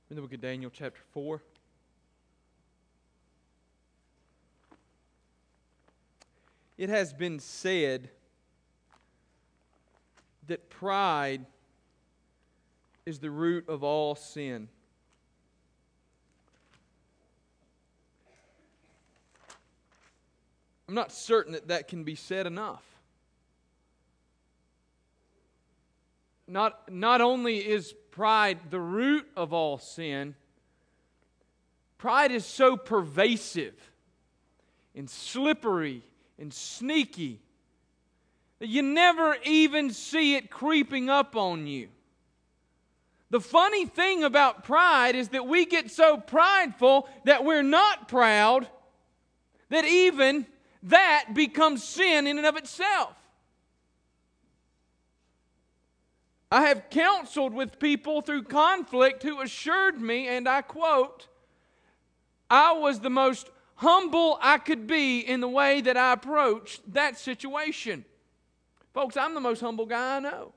In the book of Daniel, chapter 4. It has been said that pride is the root of all sin. I'm not certain that can be said enough. Not only is pride the root of all sin, pride is so pervasive and slippery and sneaky that you never even see it creeping up on you. The funny thing about pride is that we get so prideful that we're not proud, that even that becomes sin in and of itself. I have counseled with people through conflict who assured me, and I quote, I was the most humble I could be in the way that I approached that situation. Folks, I'm the most humble guy I know.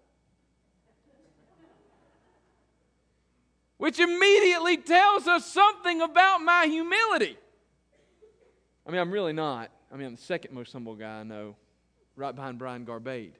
Which immediately tells us something about my humility. I mean, I'm really not. I mean, I'm the second most humble guy I know, right behind Brian Garbade.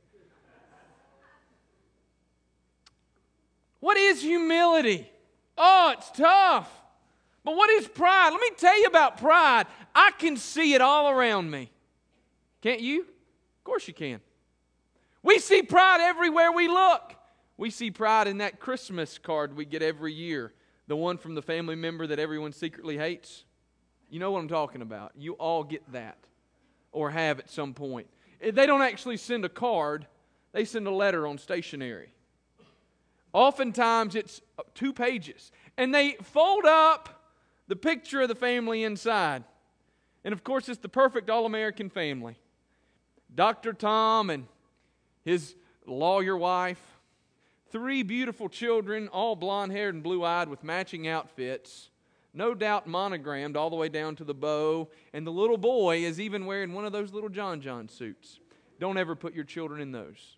What is humility? Oh, it's tough. But what is pride? Let me tell you about pride. I can see it all around me. Can't you? Of course you can. We see pride everywhere we look. We see pride in that Christmas card we get every year. The one from the family member that everyone secretly hates. You know what I'm talking about. You all get that. Or have at some point. They don't actually send a card. They send a letter on stationery. Oftentimes it's 2 pages. And they fold up the picture of the family inside. And of course it's the perfect all-American family. Dr. Tom and his lawyer wife. 3 beautiful children, all blonde-haired and blue-eyed with matching outfits. No doubt monogrammed all the way down to the bow. And the little boy is even wearing one of those little John suits. Don't ever put your children in those.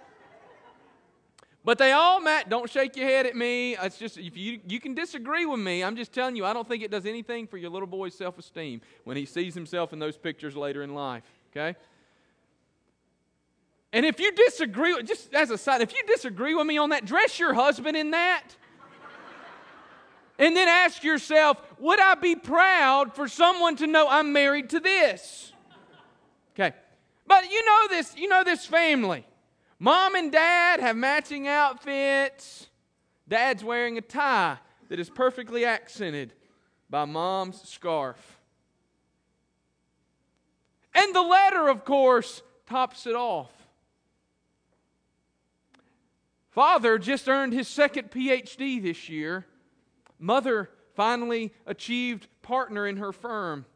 But they all match. Don't shake your head at me. It's just, if you can disagree with me, I'm just telling you, I don't think it does anything for your little boy's self-esteem when he sees himself in those pictures later in life. Okay? And if you disagree, just as a side, if you disagree with me on that, dress your husband in that. And then ask yourself, would I be proud for someone to know I'm married to this? Okay. But you know this family. Mom and Dad have matching outfits. Dad's wearing a tie that is perfectly accented by Mom's scarf. And the letter, of course, tops it off. Father just earned his 2nd PhD this year. Mother finally achieved partner in her firm.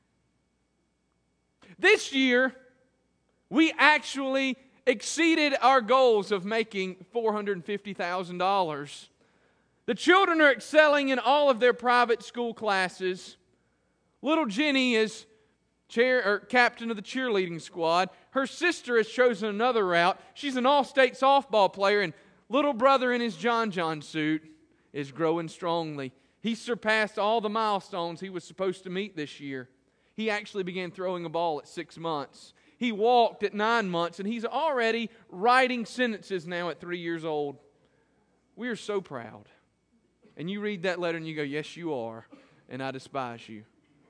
This year, we actually exceeded our goals of making $450,000. The children are excelling in all of their private school classes. Little Jenny is captain of the cheerleading squad. Her sister has chosen another route. She's an all-state softball player, and little brother in his John suit is growing strongly. He surpassed all the milestones he was supposed to meet this year. He actually began throwing a ball at 6 months. He walked at 9 months, and he's already writing sentences now at 3 years old. We are so proud. And you read that letter and you go, yes, you are, and I despise you.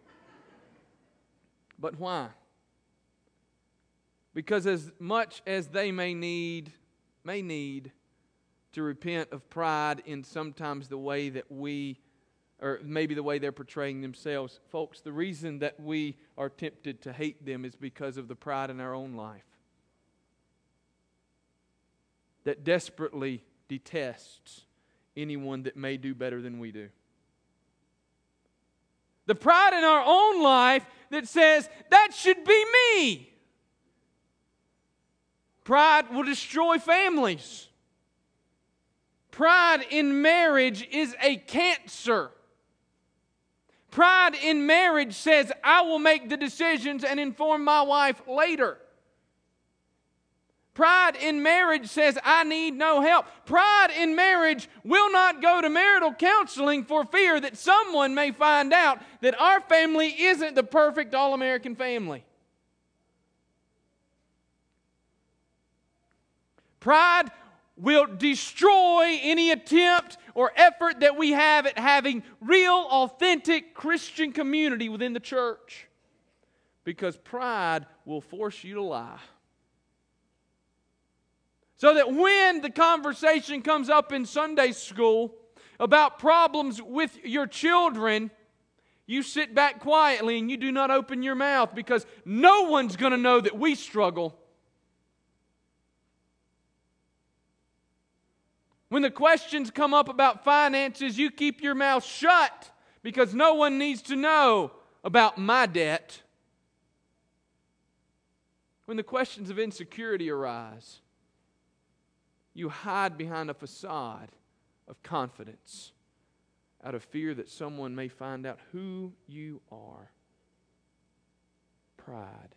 But why? Because as much as they may need to repent of pride in sometimes the way that we, or maybe the way they're portraying themselves. Folks, the reason that we are tempted to hate them is because of the pride in our own life that desperately detests anyone that may do better than we do. The pride in our own life that says, that should be me. Pride will destroy families. Pride in marriage is a cancer. Pride in marriage says, I will make the decisions and inform my wife later. Pride in marriage says, I need no help. Pride in marriage will not go to marital counseling for fear that someone may find out that our family isn't the perfect all-American family. Pride will destroy any attempt or effort that we have at having real, authentic Christian community within the church. Because pride will force you to lie. So that when the conversation comes up in Sunday school about problems with your children, you sit back quietly and you do not open your mouth, because no one's going to know that we struggle. When the questions come up about finances, you keep your mouth shut, because no one needs to know about my debt. When the questions of insecurity arise, you hide behind a facade of confidence out of fear that someone may find out who you are. Pride.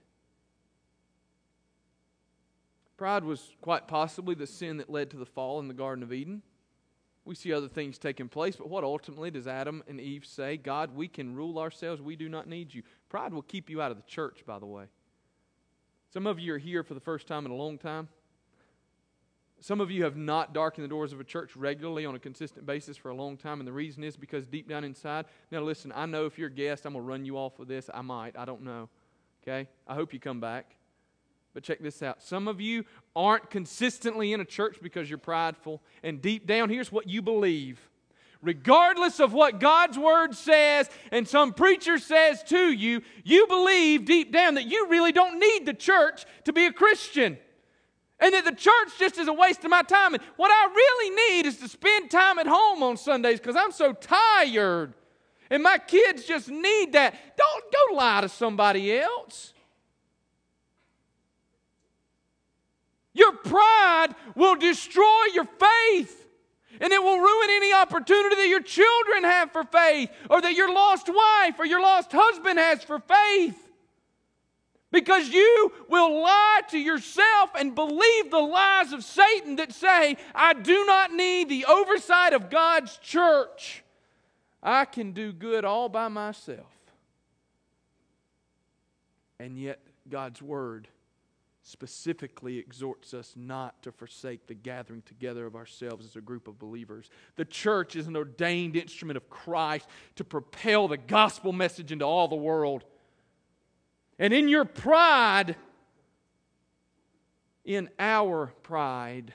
Pride was quite possibly the sin that led to the fall in the Garden of Eden. We see other things taking place, but what ultimately does Adam and Eve say? God, we can rule ourselves. We do not need you. Pride will keep you out of the church, by the way. Some of you are here for the first time in a long time. Some of you have not darkened the doors of a church regularly on a consistent basis for a long time, and the reason is because deep down inside, now listen, I know if you're a guest, I'm going to run you off with this. I might. I don't know. Okay? I hope you come back. But check this out. Some of you aren't consistently in a church because you're prideful, and deep down, here's what you believe. Regardless of what God's Word says and some preacher says to you, you believe deep down that you really don't need the church to be a Christian. And that the church just is a waste of my time. And what I really need is to spend time at home on Sundays because I'm so tired. And my kids just need that. Don't go lie to somebody else. Your pride will destroy your faith. And it will ruin any opportunity that your children have for faith, or that your lost wife or your lost husband has for faith. Because you will lie to yourself and believe the lies of Satan that say, I do not need the oversight of God's church. I can do good all by myself. And yet God's Word specifically exhorts us not to forsake the gathering together of ourselves as a group of believers. The church is an ordained instrument of Christ to propel the gospel message into all the world. And in your pride, in our pride,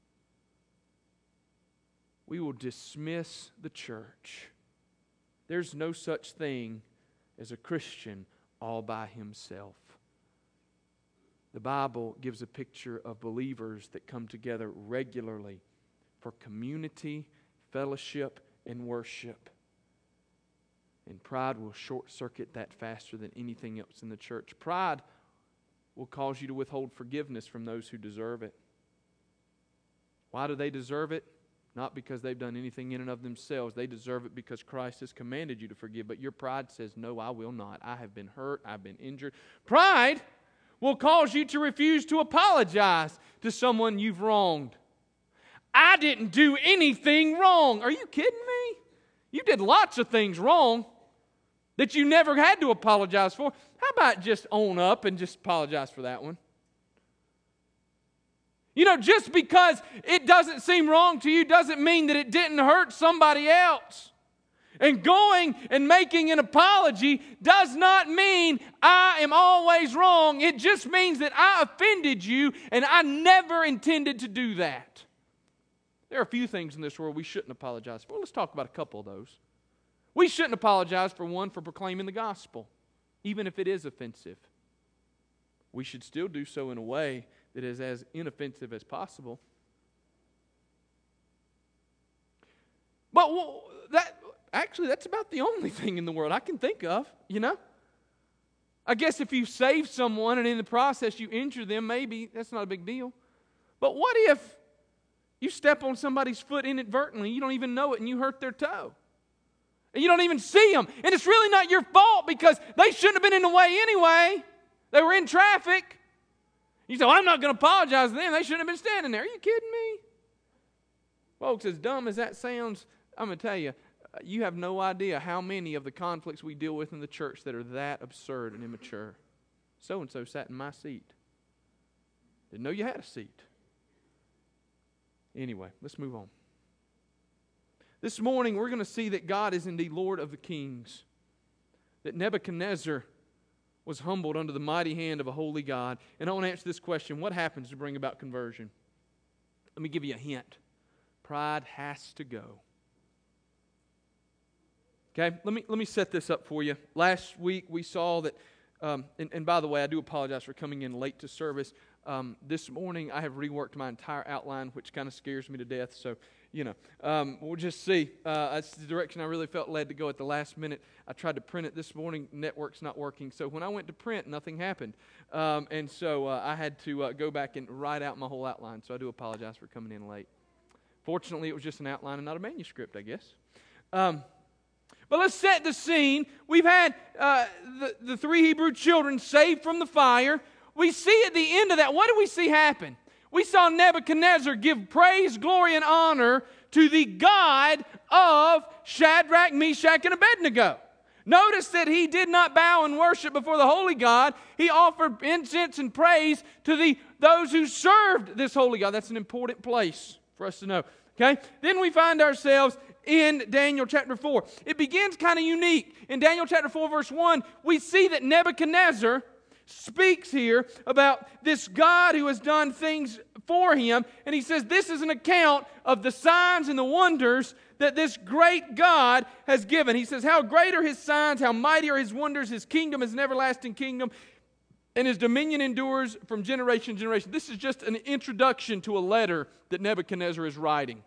we will dismiss the church. There's no such thing as a Christian all by himself. The Bible gives a picture of believers that come together regularly for community, fellowship, and worship. And pride will short-circuit that faster than anything else in the church. Pride will cause you to withhold forgiveness from those who deserve it. Why do they deserve it? Not because they've done anything in and of themselves. They deserve it because Christ has commanded you to forgive. But your pride says, no, I will not. I have been hurt. I've been injured. Pride will cause you to refuse to apologize to someone you've wronged. I didn't do anything wrong. Are you kidding me? You did lots of things wrong that you never had to apologize for. How about just own up and just apologize for that one? You know, just because it doesn't seem wrong to you doesn't mean that it didn't hurt somebody else. And going and making an apology does not mean I am always wrong. It just means that I offended you and I never intended to do that. There are a few things in this world we shouldn't apologize for. Let's talk about a couple of those. We shouldn't apologize for one, for proclaiming the gospel, even if it is offensive. We should still do so in a way that is as inoffensive as possible. But that's about the only thing in the world I can think of, you know. I guess if you save someone and in the process you injure them, maybe that's not a big deal. But what if you step on somebody's foot inadvertently, you don't even know it, and you hurt their toe? And you don't even see them. And it's really not your fault because they shouldn't have been in the way anyway. They were in traffic. You say, well, I'm not going to apologize to them. They shouldn't have been standing there. Are you kidding me? Folks, as dumb as that sounds, I'm going to tell you, you have no idea how many of the conflicts we deal with in the church that are that absurd and immature. So-and-so sat in my seat. Didn't know you had a seat. Anyway, let's move on. This morning, we're going to see that God is indeed Lord of the kings. That Nebuchadnezzar was humbled under the mighty hand of a holy God. And I want to answer this question: what happens to bring about conversion? Let me give you a hint. Pride has to go. Okay, let me set this up for you. Last week we saw that, and by the way, I do apologize for coming in late to service. This morning I have reworked my entire outline, which kind of scares me to death. So, we'll just see. That's the direction I really felt led to go at the last minute. I tried to print it this morning. Network's not working. So when I went to print, nothing happened. And so I had to go back and write out my whole outline. So I do apologize for coming in late. Fortunately, it was just an outline and not a manuscript, I guess. But let's set the scene. We've had the three Hebrew children saved from the fire. We see at the end of that, what do we see happen? We saw Nebuchadnezzar give praise, glory, and honor to the God of Shadrach, Meshach, and Abednego. Notice that he did not bow and worship before the holy God. He offered incense and praise to those who served this holy God. That's an important place for us to know. Okay? Then we find ourselves in Daniel chapter 4. It begins kind of unique. In Daniel chapter 4, verse 1, we see that Nebuchadnezzar speaks here about this God who has done things for him. And he says this is an account of the signs and the wonders that this great God has given. He says, how great are his signs, how mighty are his wonders. His kingdom is an everlasting kingdom, and his dominion endures from generation to generation. This is just an introduction to a letter that Nebuchadnezzar is writing.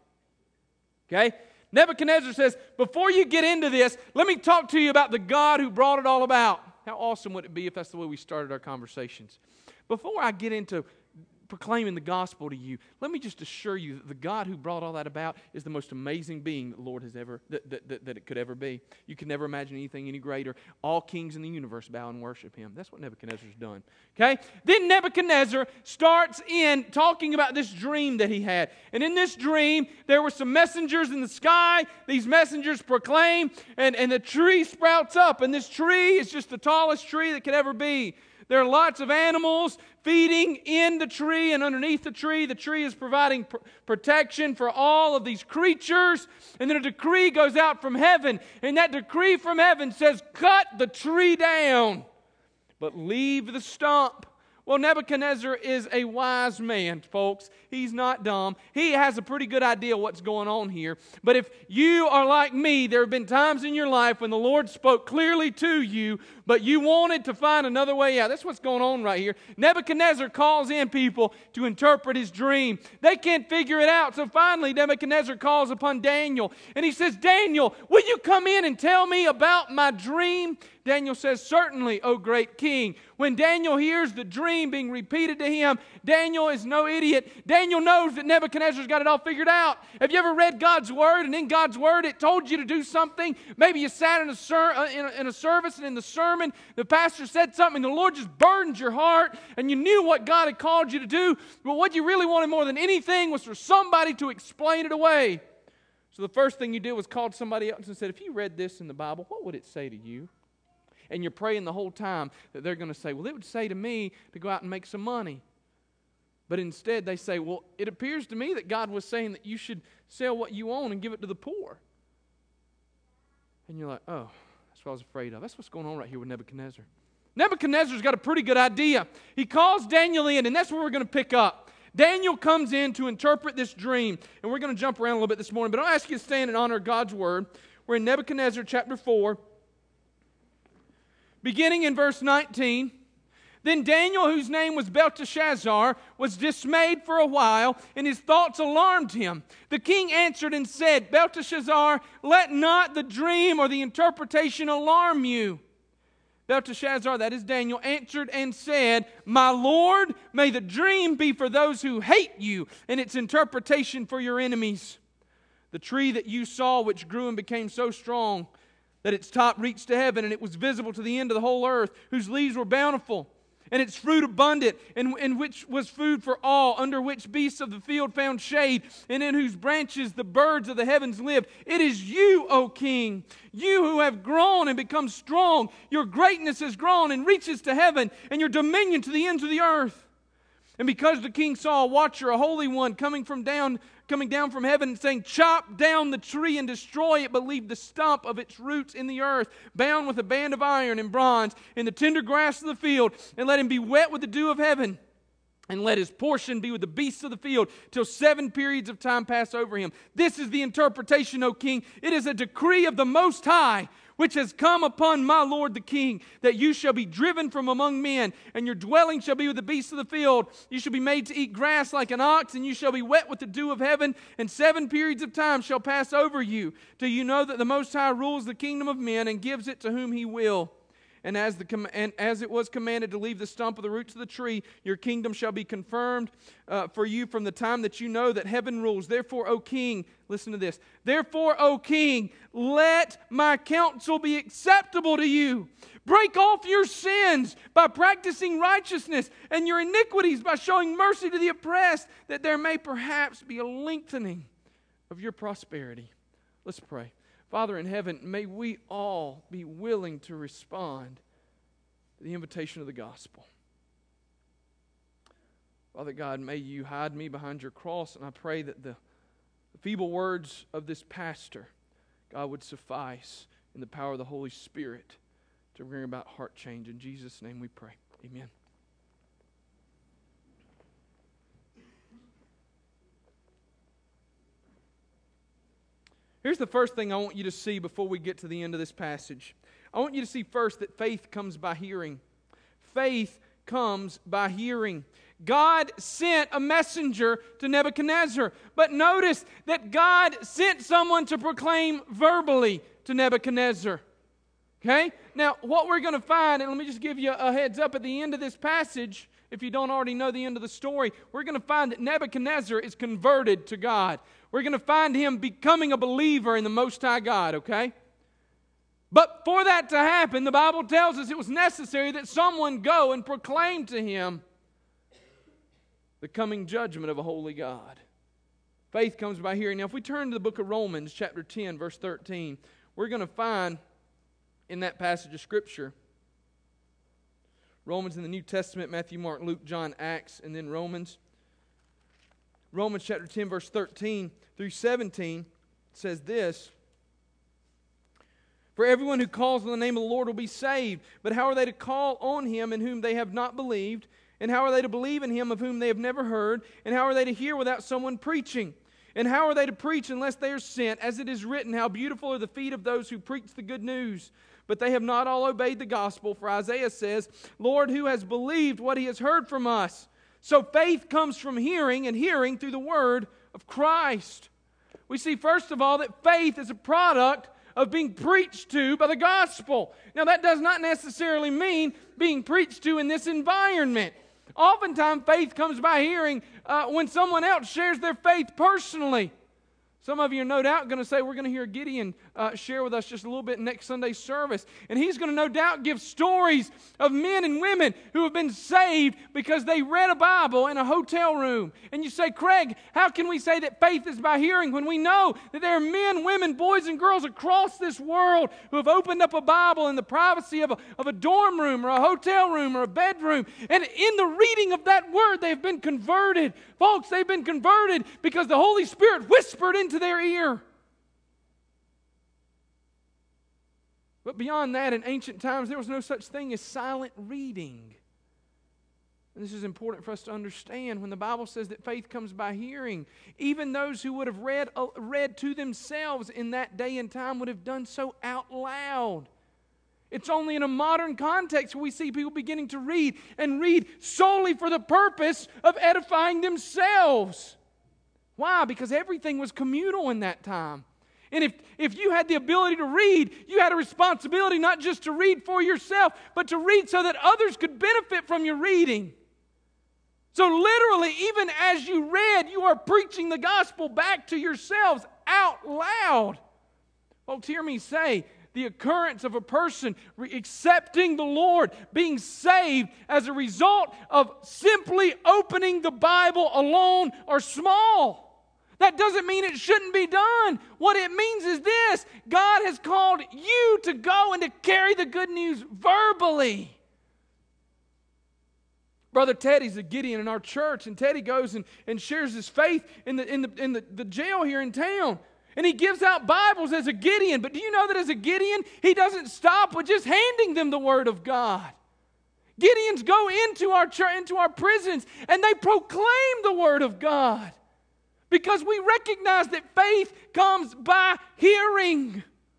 Okay? Nebuchadnezzar says, before you get into this, let me talk to you about the God who brought it all about. How awesome would it be if that's the way we started our conversations? Before I get into proclaiming the gospel to you, let me just assure you that the God who brought all that about is the most amazing being the Lord has ever, that it could ever be. You can never imagine anything any greater. All kings in the universe bow and worship him. That's what Nebuchadnezzar's done. Okay? Then Nebuchadnezzar starts in talking about this dream that he had. And in this dream, there were some messengers in the sky. These messengers proclaim, and the tree sprouts up. And this tree is just the tallest tree that could ever be. There are lots of animals feeding in the tree and underneath the tree. The tree is providing protection for all of these creatures. And then a decree goes out from heaven. And that decree from heaven says, cut the tree down, but leave the stump. Well, Nebuchadnezzar is a wise man, folks. He's not dumb. He has a pretty good idea what's going on here. But if you are like me, there have been times in your life when the Lord spoke clearly to you, but you wanted to find another way out. That's what's going on right here. Nebuchadnezzar calls in people to interpret his dream. They can't figure it out. So finally, Nebuchadnezzar calls upon Daniel. And he says, Daniel, will you come in and tell me about my dream? Daniel says, certainly, O great king. When Daniel hears the dream being repeated to him, Daniel is no idiot. Daniel knows that Nebuchadnezzar's got it all figured out. Have you ever read God's Word, and in God's Word it told you to do something? Maybe you sat in a service, and in the sermon the pastor said something, and the Lord just burdened your heart, and you knew what God had called you to do, but what you really wanted more than anything was for somebody to explain it away. So the first thing you did was called somebody else and said, if you read this in the Bible, what would it say to you? And you're praying the whole time that they're going to say, well, it would say to me to go out and make some money. But instead they say, well, it appears to me that God was saying that you should sell what you own and give it to the poor. And you're like, oh, that's what I was afraid of. That's what's going on right here with Nebuchadnezzar. Nebuchadnezzar's got a pretty good idea. He calls Daniel in, and that's where we're going to pick up. Daniel comes in to interpret this dream. And we're going to jump around a little bit this morning, but I'll ask you to stand and honor God's Word. We're in Nebuchadnezzar chapter 4. Beginning in verse 19, then Daniel, whose name was Belteshazzar, was dismayed for a while, and his thoughts alarmed him. The king answered and said, Belteshazzar, let not the dream or the interpretation alarm you. Belteshazzar, that is Daniel, answered and said, my Lord, may the dream be for those who hate you, and its interpretation for your enemies. The tree that you saw, which grew and became so strong, that its top reached to heaven, and it was visible to the end of the whole earth, whose leaves were bountiful. and its fruit abundant, and which was food for all, under which beasts of the field found shade, and in whose branches the birds of the heavens lived. It is you, O King, you who have grown and become strong. Your greatness has grown and reaches to heaven, and your dominion to the ends of the earth. And because the king saw a watcher, a holy one, coming down from heaven and saying, chop down the tree and destroy it, but leave the stump of its roots in the earth, bound with a band of iron and bronze, in the tender grass of the field, and let him be wet with the dew of heaven, and let his portion be with the beasts of the field, till 7 periods of time pass over him. This is the interpretation, O king. It is a decree of the Most High, which has come upon my Lord the King, that you shall be driven from among men, and your dwelling shall be with the beasts of the field. You shall be made to eat grass like an ox, and you shall be wet with the dew of heaven, and 7 periods of time shall pass over you, till you know that the Most High rules the kingdom of men, and gives it to whom he will. And as it was commanded to leave the stump of the roots of the tree, your kingdom shall be confirmed for you from the time that you know that heaven rules. Therefore, O King, listen to this. Therefore, O King, let my counsel be acceptable to you. Break off your sins by practicing righteousness, and your iniquities by showing mercy to the oppressed, that there may perhaps be a lengthening of your prosperity. Let's pray. Father in heaven, may we all be willing to respond to the invitation of the gospel. Father God, may you hide me behind your cross, and I pray that the feeble words of this pastor, God, would suffice in the power of the Holy Spirit to bring about heart change. In Jesus' name we pray. Amen. Here's the first thing I want you to see before we get to the end of this passage. I want you to see first that faith comes by hearing. Faith comes by hearing. God sent a messenger to Nebuchadnezzar. But notice that God sent someone to proclaim verbally to Nebuchadnezzar. Okay? Now, what we're going to find, and let me just give you a heads up at the end of this passage, if you don't already know the end of the story, we're going to find that Nebuchadnezzar is converted to God. We're going to find him becoming a believer in the Most High God, okay? But for that to happen, the Bible tells us it was necessary that someone go and proclaim to him the coming judgment of a holy God. Faith comes by hearing. Now, if we turn to the book of Romans, chapter 10, verse 13, we're going to find in that passage of Scripture, Romans in the New Testament, Matthew, Mark, Luke, John, Acts, and then Romans. Romans chapter 10, verse 13 through 17 says this: For everyone who calls on the name of the Lord will be saved. But how are they to call on him in whom they have not believed? And how are they to believe in him of whom they have never heard? And how are they to hear without someone preaching? And how are they to preach unless they are sent? As it is written, how beautiful are the feet of those who preach the good news. But they have not all obeyed the gospel. For Isaiah says, Lord, who has believed what he has heard from us? So faith comes from hearing, and hearing through the word of Christ. We see, first of all, that faith is a product of being preached to by the gospel. Now, that does not necessarily mean being preached to in this environment. Oftentimes, faith comes by hearing when someone else shares their faith personally. Some of you are no doubt going to say, we're going to hear Gideon share with us just a little bit next Sunday's service. And he's going to no doubt give stories of men and women who have been saved because they read a Bible in a hotel room. And you say, Craig, how can we say that faith is by hearing when we know that there are men, women, boys, and girls across this world who have opened up a Bible in the privacy of a dorm room or a hotel room or a bedroom. And in the reading of that word, they've been converted. Folks, they've been converted because the Holy Spirit whispered into their ear. But beyond that, in ancient times, there was no such thing as silent reading. And this is important for us to understand. When the Bible says that faith comes by hearing, even those who would have read to themselves in that day and time would have done so out loud. It's only in a modern context where we see people beginning to read and read solely for the purpose of edifying themselves. Why? Because everything was communal in that time. And if you had the ability to read, you had a responsibility not just to read for yourself, but to read so that others could benefit from your reading. So literally, even as you read, you are preaching the gospel back to yourselves out loud. Folks, hear me say the occurrence of a person accepting the Lord, being saved as a result of simply opening the Bible alone or small. That doesn't mean it shouldn't be done. What it means is this: God has called you to go and to carry the good news verbally. Brother Teddy's a Gideon in our church, and Teddy goes and shares his faith in the jail here in town. And he gives out Bibles as a Gideon. But do you know that as a Gideon, he doesn't stop with just handing them the Word of God. Gideons go into our church, into our prisons, and they proclaim the Word of God. Because we recognize that faith comes by hearing.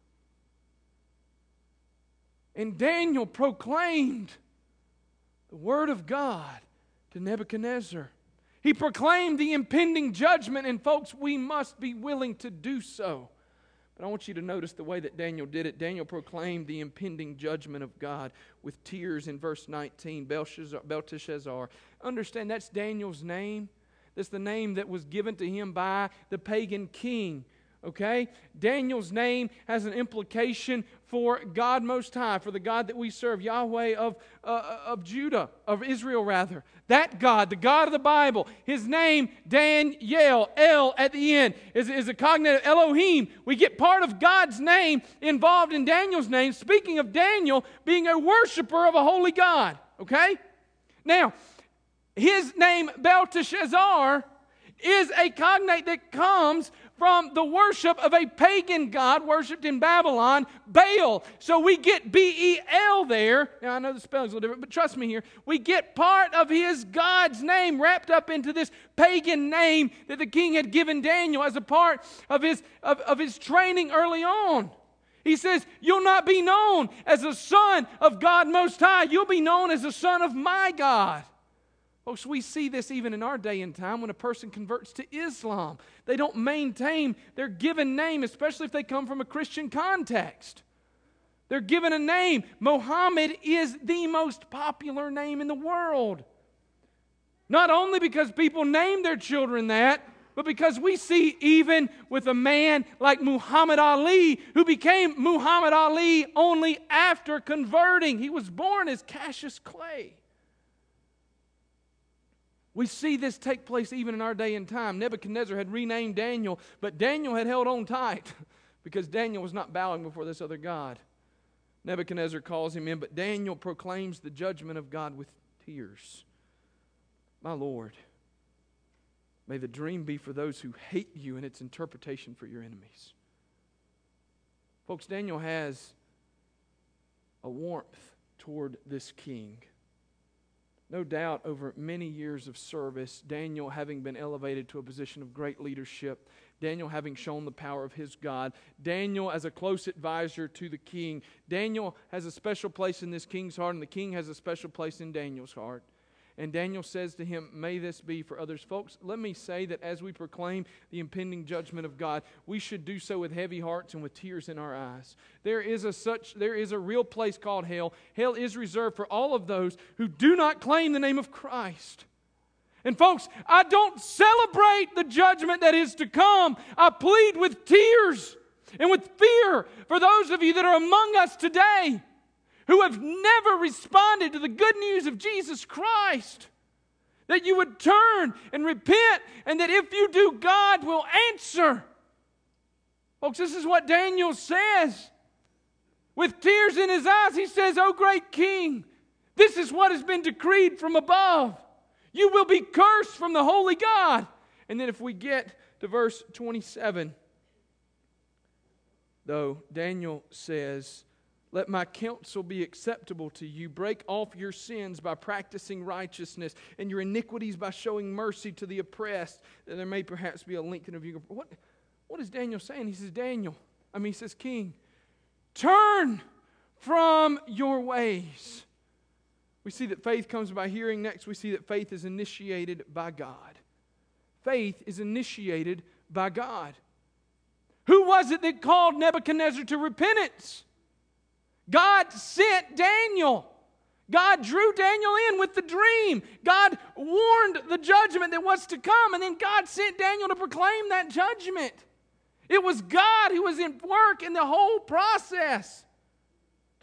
And Daniel proclaimed the Word of God to Nebuchadnezzar. He proclaimed the impending judgment, and folks, we must be willing to do so. But I want you to notice the way that Daniel did it. Daniel proclaimed the impending judgment of God with tears in verse 19. Belteshazzar. Understand, that's Daniel's name. That's the name that was given to him by the pagan king. Okay? Daniel's name has an implication for God Most High, for the God that we serve, Yahweh of Judah, of Israel rather. That God, the God of the Bible, his name, Daniel, El at the end, is a cognative Elohim. We get part of God's name involved in Daniel's name, speaking of Daniel being a worshiper of a holy God. Okay? Now, his name, Belteshazzar, is a cognate that comes from the worship of a pagan god worshipped in Babylon, Baal. So we get B-E-L there. Now I know the spelling's a little different, but trust me here. We get part of his God's name wrapped up into this pagan name that the king had given Daniel as a part of his training early on. He says, you'll not be known as a son of God Most High. You'll be known as a son of my God. Folks, we see this even in our day and time when a person converts to Islam. They don't maintain their given name, especially if they come from a Christian context. They're given a name. Muhammad is the most popular name in the world. Not only because people name their children that, but because we see even with a man like Muhammad Ali, who became Muhammad Ali only after converting. He was born as Cassius Clay. We see this take place even in our day and time. Nebuchadnezzar had renamed Daniel, but Daniel had held on tight because Daniel was not bowing before this other God. Nebuchadnezzar calls him in, but Daniel proclaims the judgment of God with tears. My Lord, may the dream be for those who hate you and its interpretation for your enemies. Folks, Daniel has a warmth toward this king. No doubt, over many years of service, Daniel having been elevated to a position of great leadership, Daniel having shown the power of his God, Daniel as a close advisor to the king, Daniel has a special place in this king's heart, and the king has a special place in Daniel's heart. And Daniel says to him, may this be for others. Folks, let me say that as we proclaim the impending judgment of God, we should do so with heavy hearts and with tears in our eyes. There is a real place called hell. Hell is reserved for all of those who do not claim the name of Christ. And folks, I don't celebrate the judgment that is to come. I plead with tears and with fear for those of you that are among us today who have never responded to the good news of Jesus Christ. That you would turn and repent, and that if you do, God will answer. Folks, this is what Daniel says. With tears in his eyes, he says, "O great king, this is what has been decreed from above. You will be cursed from the holy God." And then if we get to verse 27, though, Daniel says, "Let my counsel be acceptable to you. Break off your sins by practicing righteousness, and your iniquities by showing mercy to the oppressed, that there may perhaps be a lengthening of your..." What is Daniel saying? He says, "King, turn from your ways." We see that faith comes by hearing. Next, we see that faith is initiated by God. Faith is initiated by God. Who was it that called Nebuchadnezzar to repentance? God sent Daniel. God drew Daniel in with the dream. God warned the judgment that was to come, and then God sent Daniel to proclaim that judgment. It was God who was in work in the whole process.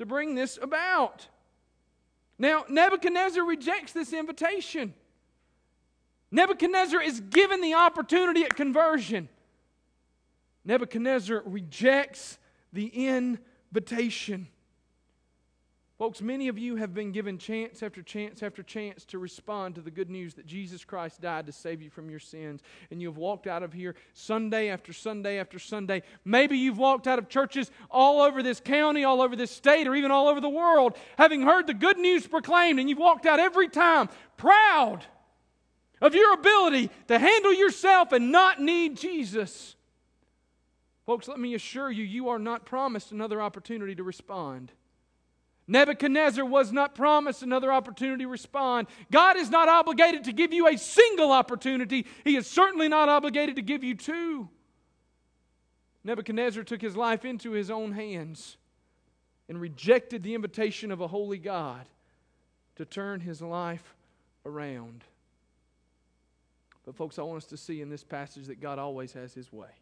to bring this about. Now, Nebuchadnezzar rejects this invitation. Nebuchadnezzar is given the opportunity at conversion. Nebuchadnezzar rejects the invitation. Folks, many of you have been given chance after chance after chance to respond to the good news that Jesus Christ died to save you from your sins. And you have walked out of here Sunday after Sunday after Sunday. Maybe you've walked out of churches all over this county, all over this state, or even all over the world, having heard the good news proclaimed, and you've walked out every time proud of your ability to handle yourself and not need Jesus. Folks, let me assure you, you are not promised another opportunity to respond. Nebuchadnezzar was not promised another opportunity to respond. God is not obligated to give you a single opportunity. He is certainly not obligated to give you two. Nebuchadnezzar took his life into his own hands and rejected the invitation of a holy God to turn his life around. But folks, I want us to see in this passage that God always has His way.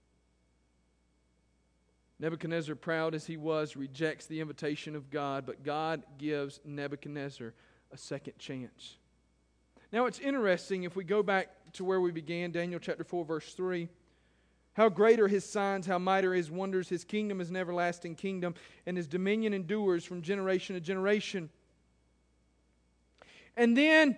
Nebuchadnezzar, proud as he was, rejects the invitation of God, but God gives Nebuchadnezzar a second chance. Now it's interesting, if we go back to where we began, Daniel chapter 4, verse 3, how great are His signs, how mighty are His wonders. His kingdom is an everlasting kingdom, and His dominion endures from generation to generation. And then,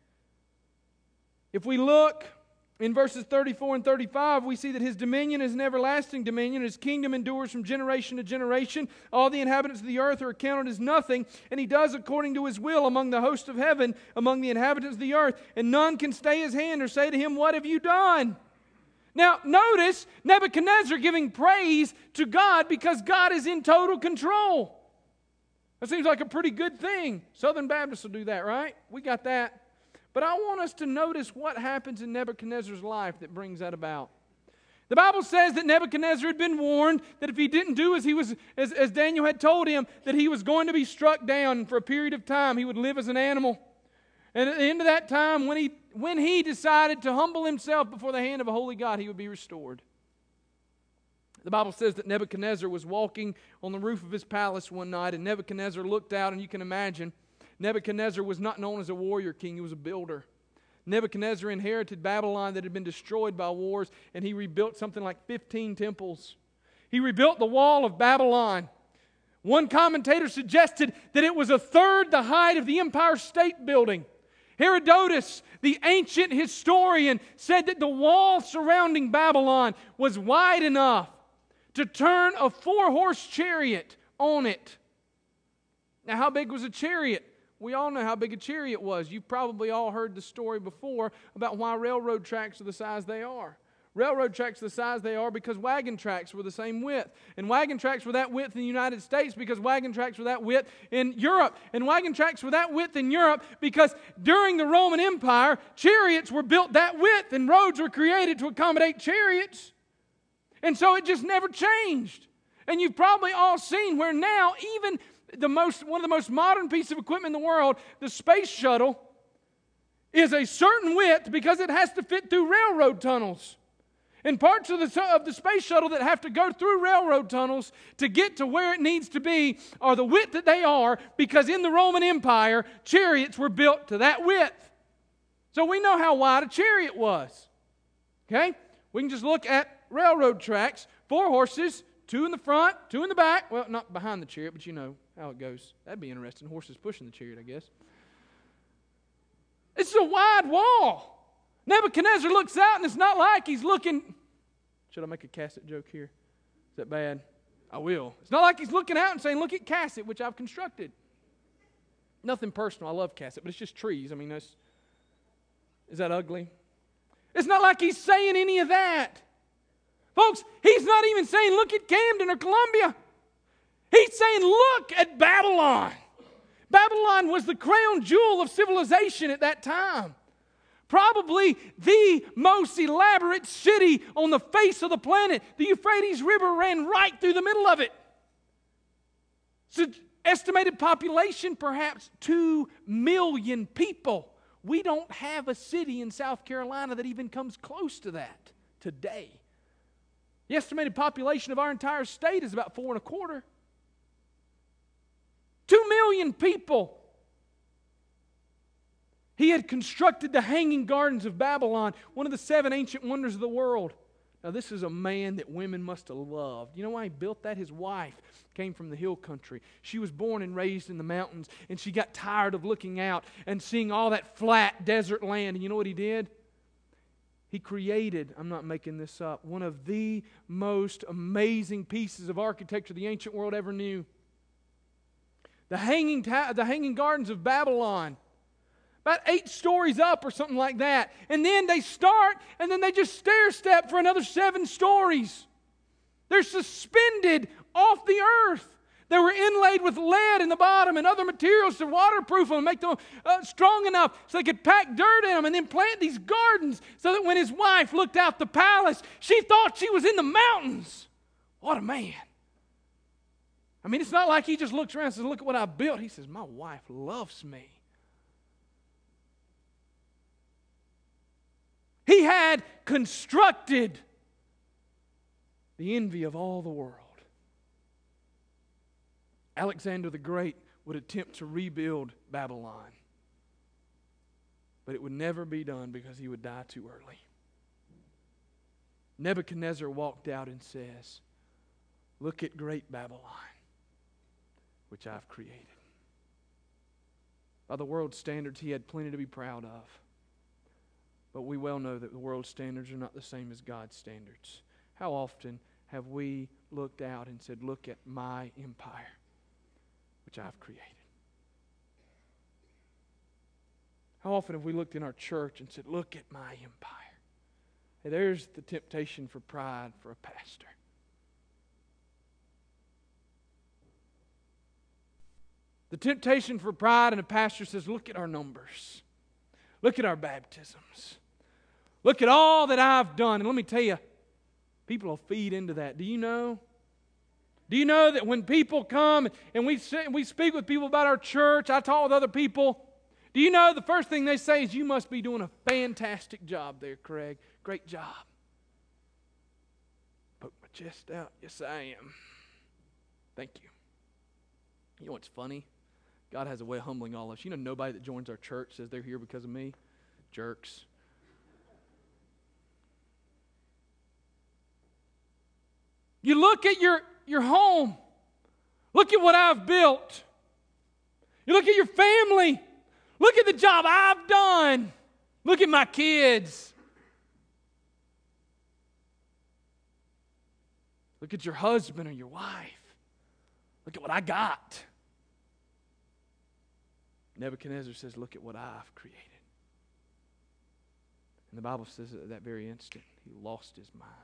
if we look in verses 34 and 35, we see that His dominion is an everlasting dominion. His kingdom endures from generation to generation. All the inhabitants of the earth are accounted as nothing, and He does according to His will among the host of heaven, among the inhabitants of the earth. And none can stay His hand or say to Him, "What have you done?" Now, notice Nebuchadnezzar giving praise to God because God is in total control. That seems like a pretty good thing. Southern Baptists will do that, right? We got that. But I want us to notice what happens in Nebuchadnezzar's life that brings that about. The Bible says that Nebuchadnezzar had been warned that if he didn't do as Daniel had told him, that he was going to be struck down for a period of time. He would live as an animal. And at the end of that time, when he decided to humble himself before the hand of a holy God, he would be restored. The Bible says that Nebuchadnezzar was walking on the roof of his palace one night, and Nebuchadnezzar looked out, and you can imagine, Nebuchadnezzar was not known as a warrior king, he was a builder. Nebuchadnezzar inherited Babylon that had been destroyed by wars, and he rebuilt something like 15 temples. He rebuilt the wall of Babylon. One commentator suggested that it was a third the height of the Empire State Building. Herodotus, the ancient historian, said that the wall surrounding Babylon was wide enough to turn a 4-horse chariot on it. Now, how big was a chariot? We all know how big a chariot was. You've probably all heard the story before about why railroad tracks are the size they are. Railroad tracks are the size they are because wagon tracks were the same width. And wagon tracks were that width in the United States because wagon tracks were that width in Europe. And wagon tracks were that width in Europe because during the Roman Empire, chariots were built that width and roads were created to accommodate chariots. And so it just never changed. And you've probably all seen where now even one of the most modern pieces of equipment in the world, the space shuttle, is a certain width because it has to fit through railroad tunnels. And parts of the space shuttle that have to go through railroad tunnels to get to where it needs to be are the width that they are because in the Roman Empire, chariots were built to that width. So we know how wide a chariot was. Okay? We can just look at railroad tracks, 4 horses, 2 in the front, 2 in the back. Well, not behind the chariot, but you know how it goes. That'd be interesting. Horses pushing the chariot, I guess. It's a wide wall. Nebuchadnezzar looks out, and it's not like he's looking... Should I make a Cassett joke here? Is that bad? I will. It's not like he's looking out and saying, "Look at Cassett, which I've constructed." Nothing personal. I love Cassett, but it's just trees. I mean, is that ugly? It's not like he's saying any of that. Folks, he's not even saying, "Look at Camden or Columbia." He's saying, "Look at Babylon." Babylon was the crown jewel of civilization at that time. Probably the most elaborate city on the face of the planet. The Euphrates River ran right through the middle of it. So estimated population, perhaps 2 million people. We don't have a city in South Carolina that even comes close to that today. The estimated population of our entire state is about 4.25. 2 million people. He had constructed the Hanging Gardens of Babylon, one of the 7 ancient wonders of the world. Now, this is a man that women must have loved. You know why he built that? His wife came from the hill country. She was born and raised in the mountains, and she got tired of looking out and seeing all that flat desert land. And you know what he did? He created, I'm not making this up, one of the most amazing pieces of architecture the ancient world ever knew. The Hanging Gardens of Babylon. About 8 stories up or something like that. And then they start, and then they just stair-step for another 7 stories. They're suspended off the earth. They were inlaid with lead in the bottom and other materials to waterproof them and make them strong enough so they could pack dirt in them and then plant these gardens so that when his wife looked out the palace, she thought she was in the mountains. What a man. I mean, it's not like he just looks around and says, look at what I built. He says, my wife loves me. He had constructed the envy of all the world. Alexander the Great would attempt to rebuild Babylon, but it would never be done because he would die too early. Nebuchadnezzar walked out and says, look at great Babylon, which I've created. By the world's standards, he had plenty to be proud of. But we well know that the world's standards are not the same as God's standards. How often have we looked out and said, look at my empire, which I've created? How often have we looked in our church and said, look at my empire? Hey, there's the temptation for pride for a pastor. The temptation for pride in a pastor says, look at our numbers. Look at our baptisms. Look at all that I've done. And let me tell you, people will feed into that. Do you know? Do you know that when people come and we speak with people about our church, I talk with other people, do you know the first thing they say is, you must be doing a fantastic job there, Craig. Great job. Poke my chest out. Yes, I am. Thank you. You know what's funny? God has a way of humbling all of us. You know, nobody that joins our church says they're here because of me. Jerks. You look at your home. Look at what I've built. You look at your family. Look at the job I've done. Look at my kids. Look at your husband or your wife. Look at what I got. Nebuchadnezzar says, look at what I've created. And the Bible says that at that very instant, he lost his mind.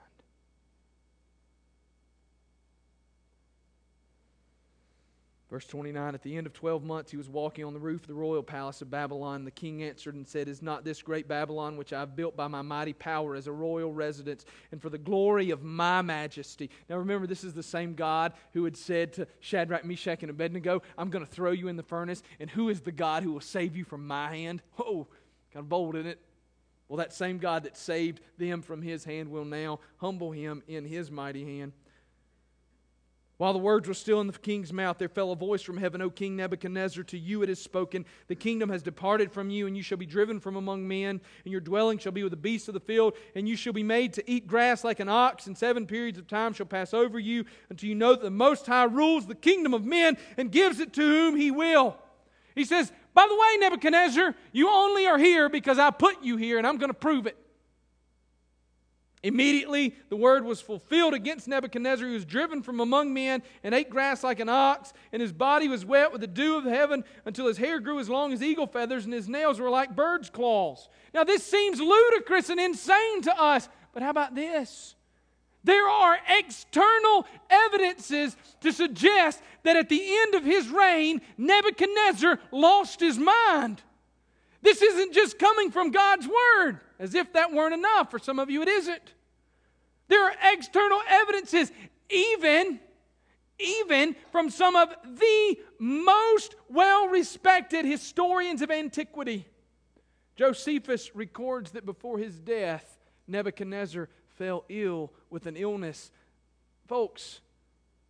Verse 29, at the end of 12 months, he was walking on the roof of the royal palace of Babylon. The king answered and said, is not this great Babylon, which I have built by my mighty power as a royal residence and for the glory of my majesty? Now remember, this is the same God who had said to Shadrach, Meshach, and Abednego, I'm going to throw you in the furnace. And who is the God who will save you from my hand? Oh, kind of bold, isn't it? Well, that same God that saved them from his hand will now humble him in his mighty hand. While the words were still in the king's mouth, there fell a voice from heaven, O King Nebuchadnezzar, to you it is spoken, the kingdom has departed from you, and you shall be driven from among men, and your dwelling shall be with the beasts of the field, and you shall be made to eat grass like an ox, and 7 periods of time shall pass over you, until you know that the Most High rules the kingdom of men, and gives it to whom He will. He says, by the way, Nebuchadnezzar, you only are here because I put you here, and I'm going to prove it. Immediately the word was fulfilled against Nebuchadnezzar. He was driven from among men and ate grass like an ox, and his body was wet with the dew of heaven until his hair grew as long as eagle feathers and his nails were like bird's claws. Now this seems ludicrous and insane to us, but how about this? There are external evidences to suggest that at the end of his reign, Nebuchadnezzar lost his mind. This isn't just coming from God's Word, as if that weren't enough. For some of you, it isn't. There are external evidences, even from some of the most well-respected historians of antiquity. Josephus records that before his death, Nebuchadnezzar fell ill with an illness. Folks,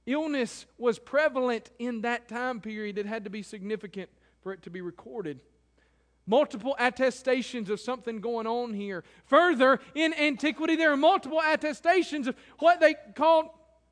Illness was prevalent in that time period. It had to be significant for it to be recorded. Multiple attestations of something going on here. Further, in antiquity, there are multiple attestations of what they called,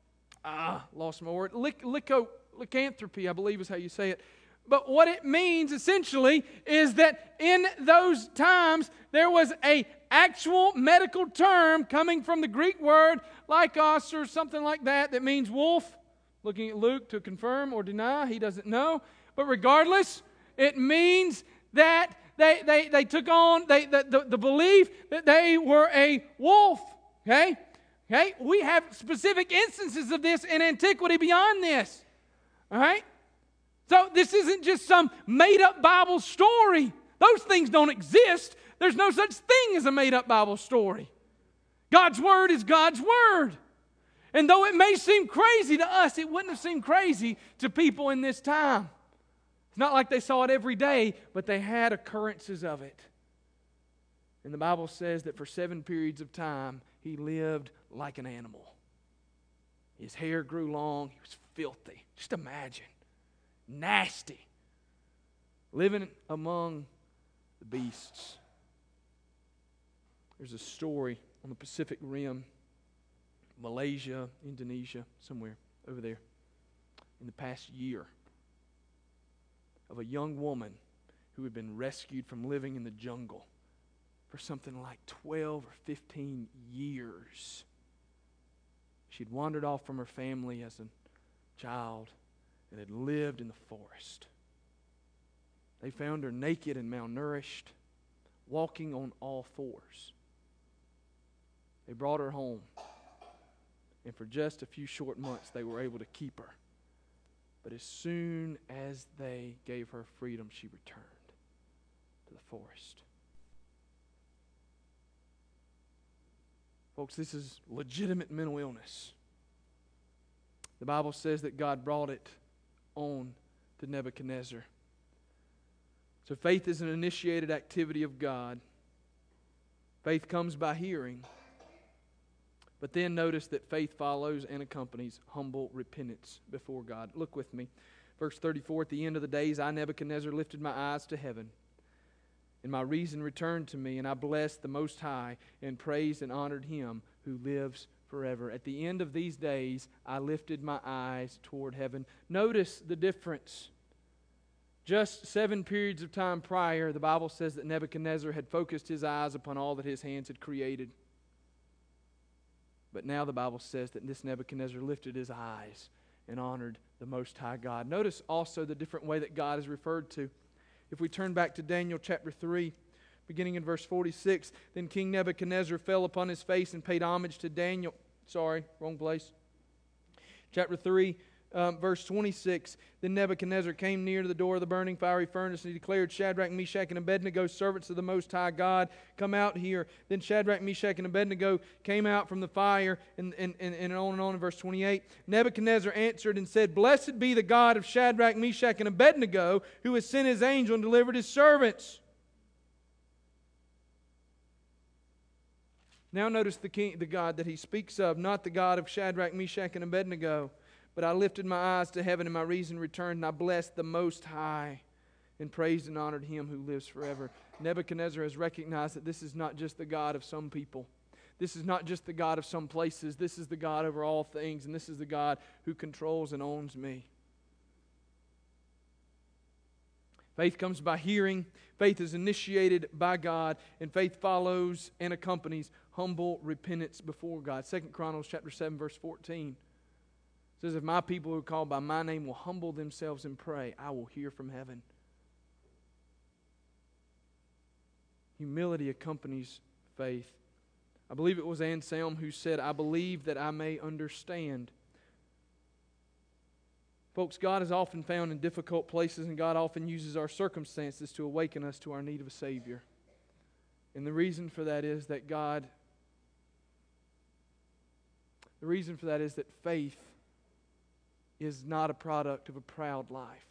lost my word, lycanthropy, I believe is how you say it. But what it means essentially is that in those times there was an actual medical term coming from the Greek word lycos or something like that that means wolf. Looking at Luke to confirm or deny, he doesn't know. But regardless, it means that they took on the belief that they were a wolf. Okay? We have specific instances of this in antiquity beyond this. All right? So this isn't just some made-up Bible story. Those things don't exist. There's no such thing as a made-up Bible story. God's Word is God's Word. And though it may seem crazy to us, it wouldn't have seemed crazy to people in this time. It's not like they saw it every day, but they had occurrences of it. And the Bible says that for 7 periods of time, he lived like an animal. His hair grew long. He was filthy. Just imagine. Nasty. Living among the beasts. There's a story on the Pacific Rim, Malaysia, Indonesia, somewhere over there, in the past year, of a young woman who had been rescued from living in the jungle for something like 12 or 15 years. She'd wandered off from her family as a child and had lived in the forest. They found her naked and malnourished, walking on all fours. They brought her home, and for just a few short months they were able to keep her. But as soon as they gave her freedom, she returned to the forest. Folks, this is legitimate mental illness. The Bible says that God brought it on to Nebuchadnezzar. So faith is an initiated activity of God. Faith comes by hearing. But then notice that faith follows and accompanies humble repentance before God. Look with me. Verse 34, at the end of the days, I, Nebuchadnezzar, lifted my eyes to heaven, and my reason returned to me, and I blessed the Most High, and praised and honored Him who lives forever. At the end of these days, I lifted my eyes toward heaven. Notice the difference. Just 7 periods of time prior, the Bible says that Nebuchadnezzar had focused his eyes upon all that his hands had created. But now the Bible says that this Nebuchadnezzar lifted his eyes and honored the Most High God. Notice also the different way that God is referred to. If we turn back to Daniel chapter 3, beginning in verse 46, then King Nebuchadnezzar fell upon his face and paid homage to Daniel. Sorry, wrong place. Chapter 3, verse 26, then Nebuchadnezzar came near to the door of the burning fiery furnace, and he declared, Shadrach, Meshach, and Abednego, servants of the Most High God, come out here. Then Shadrach, Meshach, and Abednego came out from the fire, and on in verse 28. Nebuchadnezzar answered and said, Blessed be the God of Shadrach, Meshach, and Abednego, who has sent his angel and delivered his servants. Now notice the God that he speaks of, not the God of Shadrach, Meshach, and Abednego. But I lifted my eyes to heaven, and my reason returned, and I blessed the Most High, and praised and honored Him who lives forever. Nebuchadnezzar has recognized that this is not just the God of some people. This is not just the God of some places. This is the God over all things, and this is the God who controls and owns me. Faith comes by hearing. Faith is initiated by God, and faith follows and accompanies humble repentance before God. 2 Chronicles chapter 7, verse 14. It says, if my people who are called by my name will humble themselves and pray, I will hear from heaven. Humility accompanies faith. I believe it was Anselm who said, I believe that I may understand. Folks, God is often found in difficult places, and God often uses our circumstances to awaken us to our need of a Savior. And the reason for that is that faith is not a product of a proud life.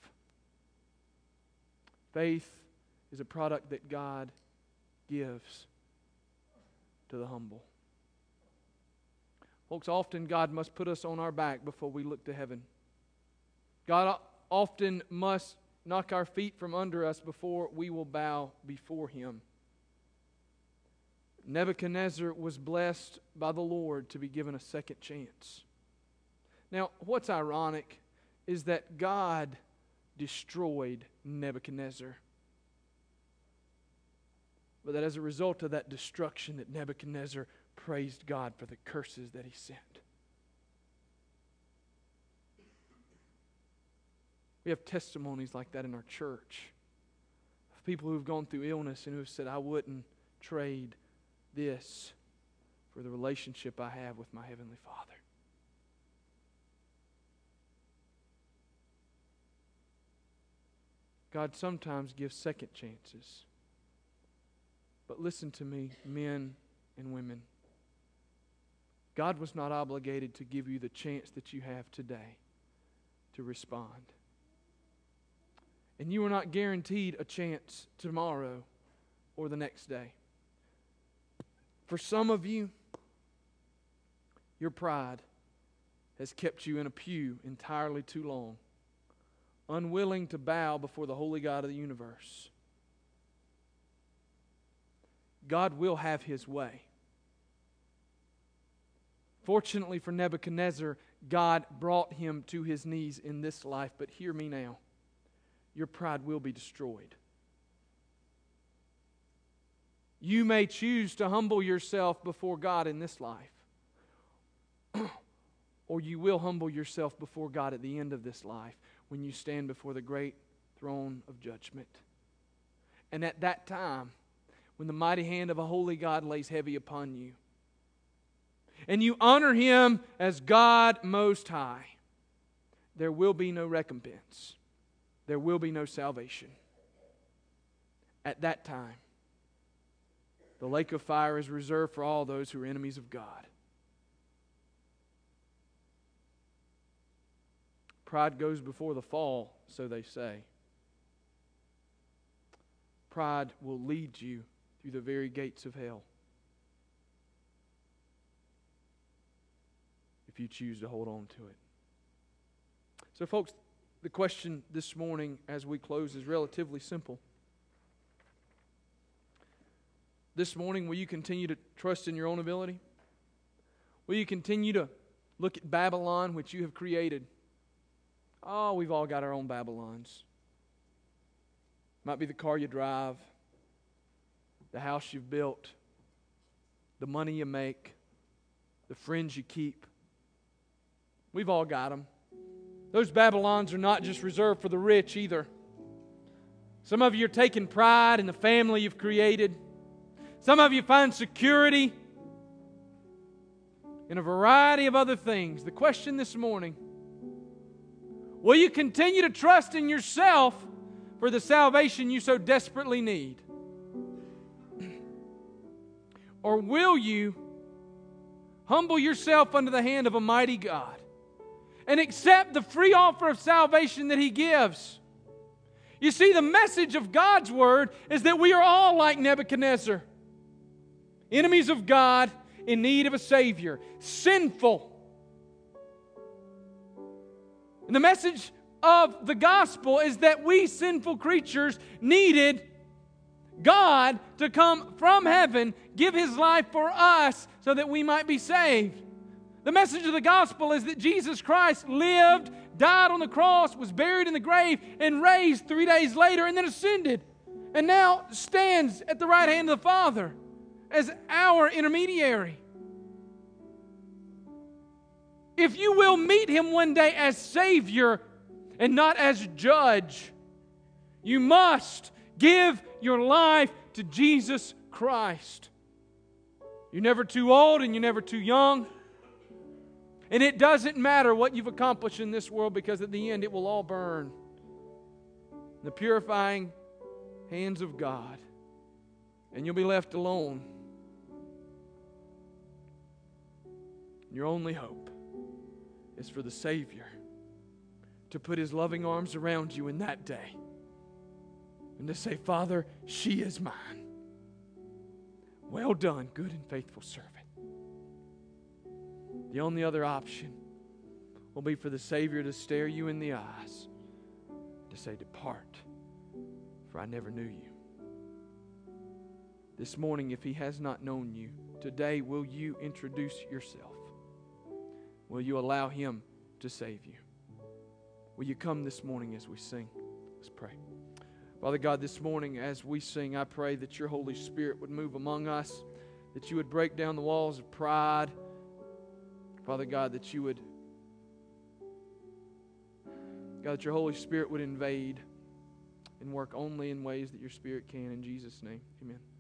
Faith is a product that God gives to the humble. Folks, often God must put us on our back before we look to heaven. God often must knock our feet from under us before we will bow before Him. Nebuchadnezzar was blessed by the Lord to be given a second chance. Now, what's ironic is that God destroyed Nebuchadnezzar. But that as a result of that destruction, that Nebuchadnezzar praised God for the curses that he sent. We have testimonies like that in our church of people who have gone through illness and who have said, I wouldn't trade this for the relationship I have with my Heavenly Father. God sometimes gives second chances. But listen to me, men and women. God was not obligated to give you the chance that you have today to respond. And you are not guaranteed a chance tomorrow or the next day. For some of you, your pride has kept you in a pew entirely too long, unwilling to bow before the holy God of the universe. God will have His way. Fortunately for Nebuchadnezzar, God brought him to his knees in this life. But hear me now. Your pride will be destroyed. You may choose to humble yourself before God in this life. Or you will humble yourself before God at the end of this life when you stand before the great throne of judgment. And at that time, when the mighty hand of a holy God lays heavy upon you, and you honor Him as God Most High, there will be no recompense. There will be no salvation. At that time, the lake of fire is reserved for all those who are enemies of God. Pride goes before the fall, so they say. Pride will lead you through the very gates of hell if you choose to hold on to it. So, folks, the question this morning as we close is relatively simple. This morning, will you continue to trust in your own ability? Will you continue to look at Babylon, which you have created? Oh, we've all got our own Babylons. Might be the car you drive, the house you've built, the money you make, the friends you keep. We've all got them. Those Babylons are not just reserved for the rich either. Some of you are taking pride in the family you've created. Some of you find security in a variety of other things. The question this morning, will you continue to trust in yourself for the salvation you so desperately need? Or will you humble yourself under the hand of a mighty God and accept the free offer of salvation that He gives? You see, the message of God's Word is that we are all like Nebuchadnezzar, enemies of God in need of a Savior, sinful. And the message of the gospel is that we sinful creatures needed God to come from heaven, give His life for us so that we might be saved. The message of the gospel is that Jesus Christ lived, died on the cross, was buried in the grave, and raised 3 days later, and then ascended, and now stands at the right hand of the Father as our intermediary. If you will meet Him one day as Savior and not as Judge, you must give your life to Jesus Christ. You're never too old and you're never too young. And it doesn't matter what you've accomplished in this world, because at the end it will all burn in the purifying hands of God. And you'll be left alone. Your only hope is for the Savior to put His loving arms around you in that day and to say, Father, she is mine. Well done, good and faithful servant. The only other option will be for the Savior to stare you in the eyes, to say, "Depart, for I never knew you." This morning, if He has not known you, today will you introduce yourself? Will you allow Him to save you? Will you come this morning as we sing? Let's pray. Father God, this morning as we sing, I pray that Your Holy Spirit would move among us, that You would break down the walls of pride. Father God, that You would, God, that Your Holy Spirit would invade and work only in ways that Your Spirit can. In Jesus' name, amen.